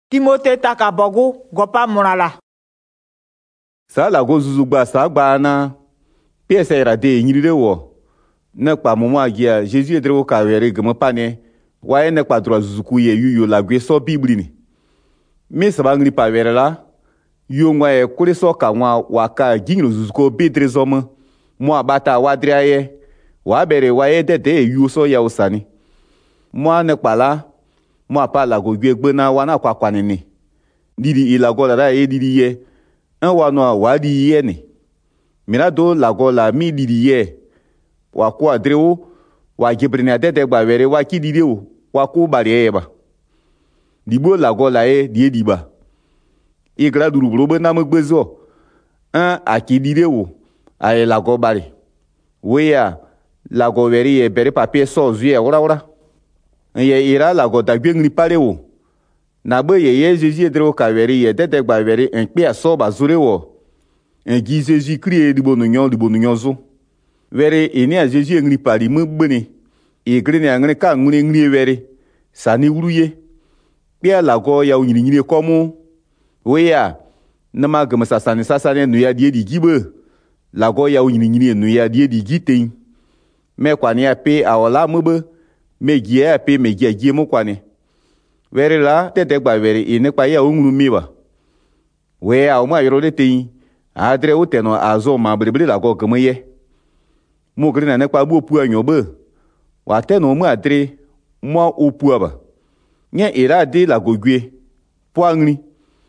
Timote taka bogu gopa murala. Sa la go zuzugba sa gba na pièce era de nyirire wo na kpa momo agia Jésus edrewo ka were gemo pane wa ene kpa dro zuzuku ye yuyo la gwe so bibli ni mi sa ba ngri pa were la yo nwa e kure so ka nwa wa ka gingro zuzuko bedre zomo mo abata wa driaye wa bere wa e de yu so ya usani mo ne kpa la mo apa la go gwe gbe na wa na kwa kwani ni didi ilago la e didi ye en wa no wa di ye ni mirado lago la mi didi ye wa ko adrewo wa gibrina de gba were wa ki didi o wa ko bari ye ba dibo lago la e die diba igra duru brobe na magbezo en akidide o ay lago bari we ya lago were ye bere papier so zuye ora ye ira lago da gbengri pare o na be ye Jésus edrewo ka were ye de gba were en pe so ba zure wo en gi Jésus kriye di bonunyo zo were eni a Jésus ngri pari mu gbeni igri ni angri ka ngri were sani wuruye pe lago ya unyiri komu we ya na ma gama sasane nu ya die di gibe lago ya unyiri nu ya die di gitin me kwani ya pe awola mu be me gi ya pe me gi mu kwani were la de gba were eni pa ya ungru mi ba we a o ma yoro de tin adre o teno azo ma brebre lago gama ye mo gri na ne pa bu opu anyo be wa teno mu adre mo opu aba nye ira de lago gwe po angri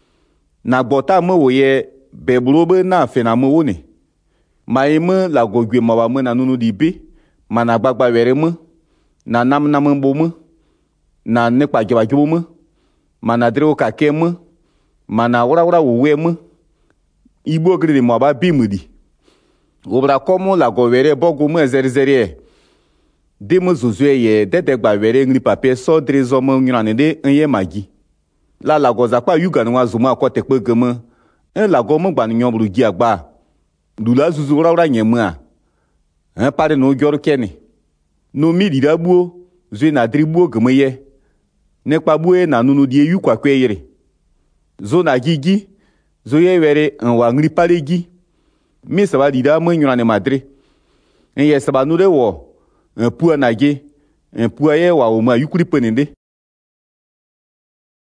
na gbota mo wo ye beblo be na fe na mo woni mai me lago gwe ma ba mo na nunu di be mana gbagba were mo na nam bo mo na ne pa gba gbo mo mana dre o ka ke mo mana wura wo we mo igbo gri mo ba bi mudi obra komo lago were bogo mo zerizeri de mo zozue ye de gba were ngri papier so dre zo mo nyane de enye magi la lago za pa yuga no azuma ko te pe gemo en lago mo gba nyon bru gi agba dula zuzu wura nyemu a en pare no jor keni no mi di dabuo zui na dribuo gemo ye ne pa bue na nunu die yu kwa kweyere zo na gigi zo ye were en wa ngri pare gi mi sa ba di da mo nyane madre en ye sa ba no de wo en pua na ge en pua ye wa o ma yukuri penende